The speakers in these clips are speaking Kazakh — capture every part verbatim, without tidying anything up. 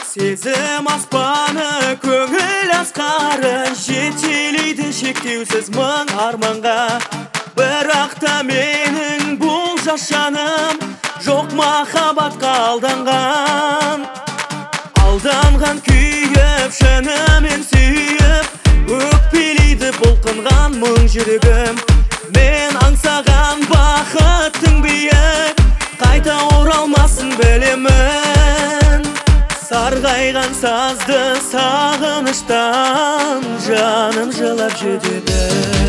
Сезім аспаны, көңіл асқары, жетелейді шектеусіз мың арманға. Бірақ та менің бұл жас жаным жоқ махаббатқа алданған. Алданған күйіп, шынымен сүйіп, өкпелейді бұлқынған мың жүрегім. Мен аңсаған бақыттың биік, қайта оралмасын білемін. Сарғайған сазды сағыныштан жаным жылап жүдеді.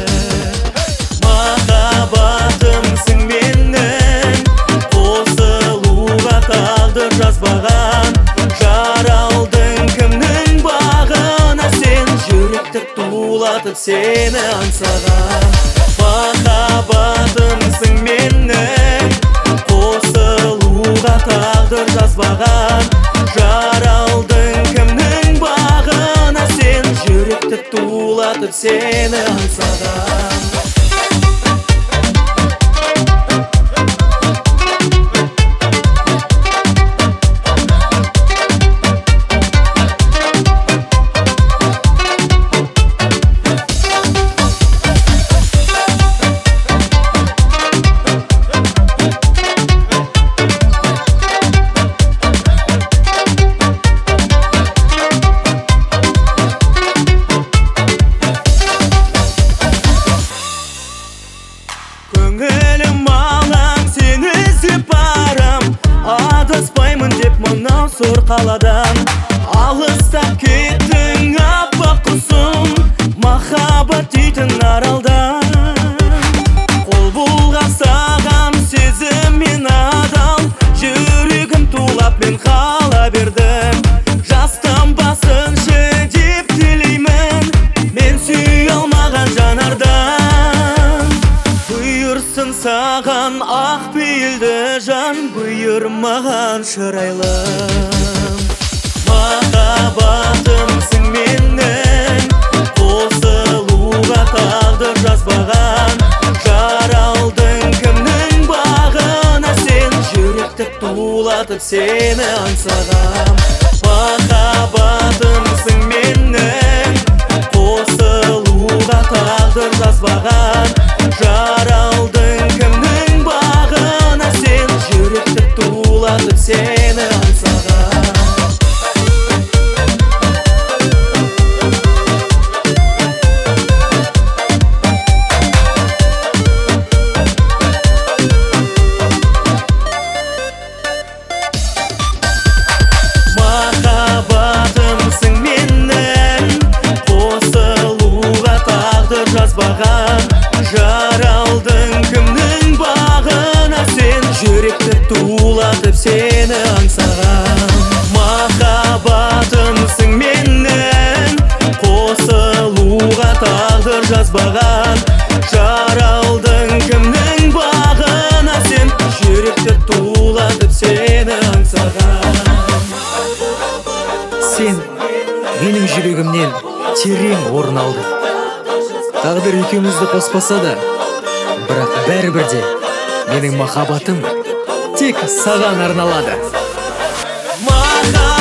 Махаббатымсың менің, қосылуға тағдыр жазбаған. Жаралдың кімнің бағына, сен жүректі тулатып сені аңсаған. Махаббатымсың менің, қосылуға тағдыр жазбаған. Жаралдың кімнің бағына, сен жүректі тулатып сені аңсаған. Көңілім алаң, сені іздеп барам, адаспаймын деп мынау зор қаладан. Алыстап кеттің аппақ құсым, махаббат дейтін аралдан. Қол бұлғап саған сезіммен адал, жүрегім тулап мен қала бердім. Жастанбасыншы деп тілеймін, мен сүй алмаған жанардан. Бұйырсын саған ақ пейілді жан, бұйырмаған шырайлым. Махаббатымсың менің, қосылуға тағдыр жазбаған. Жаралдың кімнің бағына, сен жүректі тулатып сені аңсаған. Махаббатымсың менің, қосылуға тағдыр жазбаған. Жаралдың кімнің бағына, сен жүректі тулатып сені аңсаған. Махаббатымсың менің, қосылуға тағдыр жазбаған. Жаралдың кімнің бағына, сен жүректі тулатып сені аңсаған. Махаббатымсың менің, қосылуға тағдыр жазбаған. Жаралдың кімнің бағына, сен жүректі тулатып сені аңсаған. Сен менің жүрегімнен терең орын алды. Тағдыр екеумізді қоспаса да, бірақ бәрібір де менің махаббатым тек саған арналады.